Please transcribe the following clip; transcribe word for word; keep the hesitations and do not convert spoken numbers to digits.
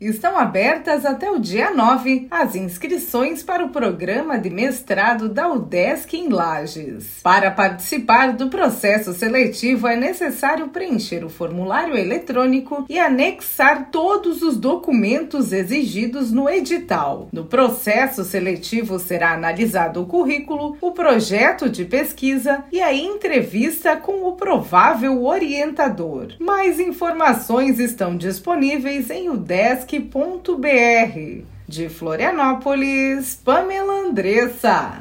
Estão abertas até o dia nove as inscrições para o programa de mestrado da UDESC em Lages. Para participar do processo seletivo é necessário preencher o formulário eletrônico e anexar todos os documentos exigidos no edital. No processo seletivo será analisado o currículo, o projeto de pesquisa e a entrevista com o provável orientador. Mais informações estão disponíveis em udesc ponto br. De Florianópolis, Pamela Andressa.